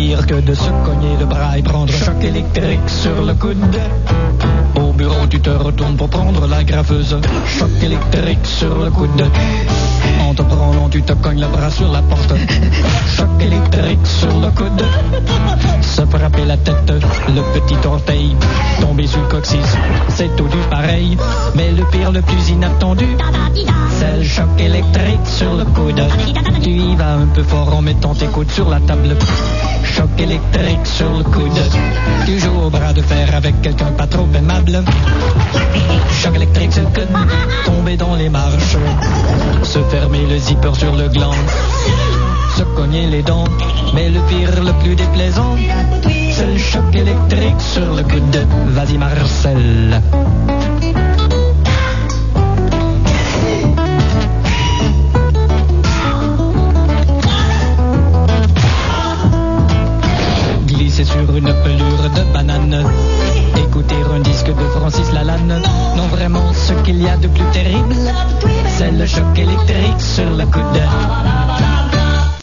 pire que de se cogner le bras et prendre un choc électrique sur le coude. Au bureau, tu te retournes pour prendre la graffeuse. Choc électrique sur le coude. En te branlant, tu te cognes le bras sur la porte. Choc électrique sur le coude. Se frapper la tête, le petit orteil, tomber sur le coccyx, c'est tout du pareil. Mais le pire, le plus inattendu, c'est le choc électrique sur le coude. Tu y vas un peu fort en mettant tes coudes sur la table. Choc électrique sur le coude. Tu joues au bras de fer avec quelqu'un pas trop aimable. Choc électrique sur le coude. Tomber dans les marches. Se fermer le zipper sur le gland. Se cogner les dents. Mais le pire, le plus déplaisant, c'est le choc électrique sur le coude. Vas-y Marcel. Glisser sur une pelure de banane. Écouter un disque de Francis Lalanne. Non, vraiment, ce qu'il y a de plus terrible, c'est le choc électrique sur le coude.